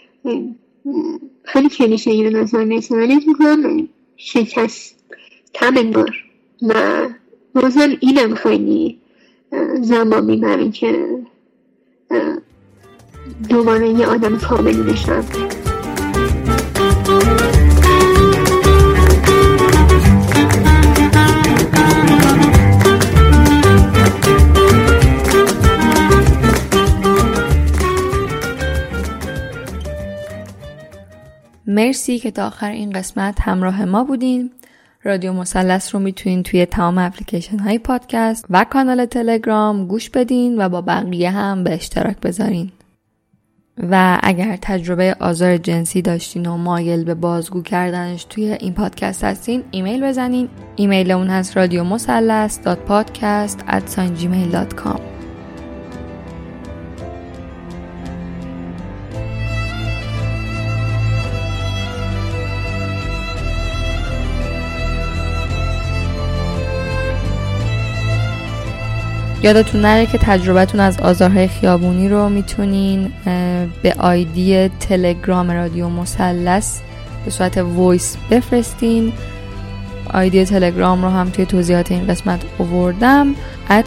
خیلی کلیشه این رو نظر میرسه، ولی میکنم شکستم انگار و بازم اینم خیلی زمان میبره که دوباره یه آدم کاملی بشم. مرسی که تا آخر این قسمت همراه ما بودین. رادیو مثلث رو میتونین توی تمام اپلیکیشن های پادکست و کانال تلگرام گوش بدین و با بقیه هم به اشتراک بذارین. و اگر تجربه آزار جنسی داشتین و مایل به بازگو کردنش توی این پادکست هستین، ایمیل بزنین. ایمیل اون هست radiomusallas.podcast@gmail.com. یادتون نره که تجربتون از آزارهای خیابونی رو میتونین به آیدی تلگرام رادیو مثلث به صورت وایس بفرستین. آیدی تلگرام رو هم توی توضیحات این قسمت آوردم،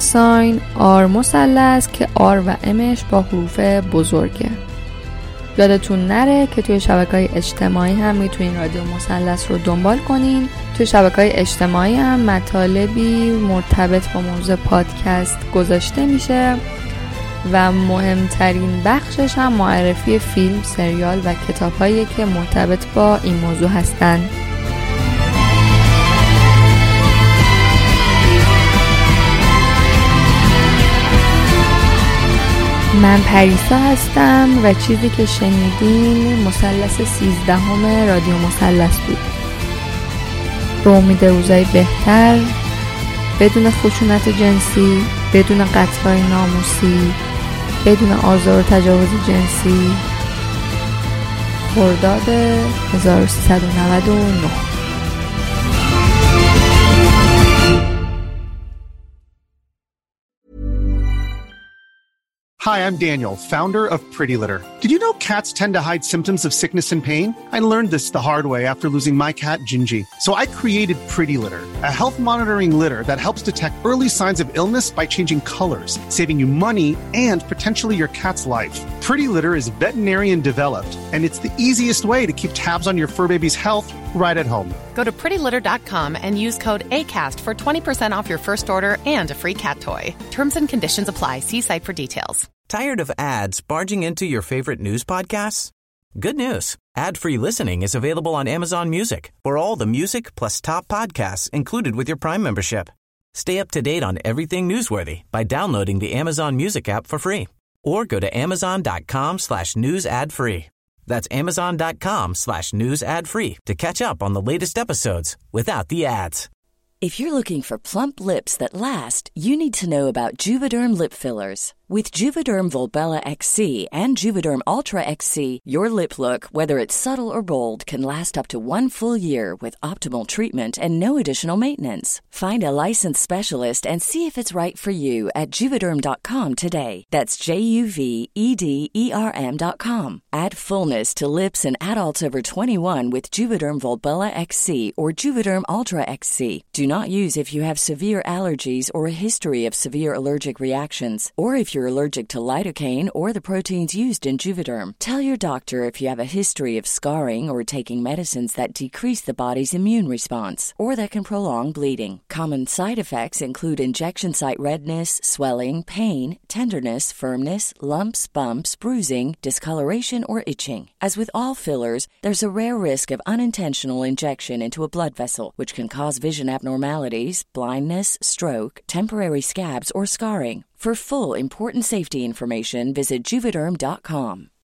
@r_مثلث که R و Mش با حروف بزرگه. یادتون نره که توی شبکه‌های اجتماعی هم میتونین رادیو مثلث رو دنبال کنین. توی شبکه‌های اجتماعی هم مطالبی مرتبط با موضوع پادکست گذاشته میشه و مهمترین بخشش هم معرفی فیلم، سریال و کتاب‌هایی که مرتبط با این موضوع هستن. من پریسا هستم و چیزی که شنیدین مثلث 13 رادیو مثلث بود. به امید روزای بهتر، بدون خشونت جنسی، بدون قطع‌های ناموسی، بدون آزار و تجاوز جنسی. خرداد 1399. Hi, I'm Daniel, founder of Pretty Litter. Did you know cats tend to hide symptoms of sickness and pain? I learned this the hard way after losing my cat, Gingy. So I created Pretty Litter, a health monitoring litter that helps detect early signs of illness by changing colors, saving you money and potentially your cat's life. Pretty Litter is veterinarian developed, and it's the easiest way to keep tabs on your fur baby's health right at home. Go to prettylitter.com and use code ACAST for 20% off your first order and a free cat toy. Terms and conditions apply. See site for details. Tired of ads barging into your favorite news podcasts? Good news. Ad-free listening is available on Amazon Music for all the music plus top podcasts included with your Prime membership. Stay up to date on everything newsworthy by downloading the Amazon Music app for free or go to amazon.com/news ad free. That's amazon.com/news ad free to catch up on the latest episodes without the ads. If you're looking for plump lips that last, you need to know about Juvederm lip fillers. With Juvederm Volbella XC and Juvederm Ultra XC, your lip look, whether it's subtle or bold, can last up to 1 full year with optimal treatment and no additional maintenance. Find a licensed specialist and see if it's right for you at Juvederm.com today. That's JUVEDERM.com. Add fullness to lips in adults over 21 with Juvederm Volbella XC or Juvederm Ultra XC. Do not use if you have severe allergies or a history of severe allergic reactions, or if you're allergic to lidocaine or the proteins used in Juvederm. Tell your doctor if you have a history of scarring or taking medicines that decrease the body's immune response, or that can prolong bleeding. Common side effects include injection site redness, swelling, pain, tenderness, firmness, lumps, bumps, bruising, discoloration, or itching. As with all fillers, there's a rare risk of unintentional injection into a blood vessel, which can cause vision abnormalities, blindness, stroke, temporary scabs, or scarring. For full, important safety information, visit Juvederm.com.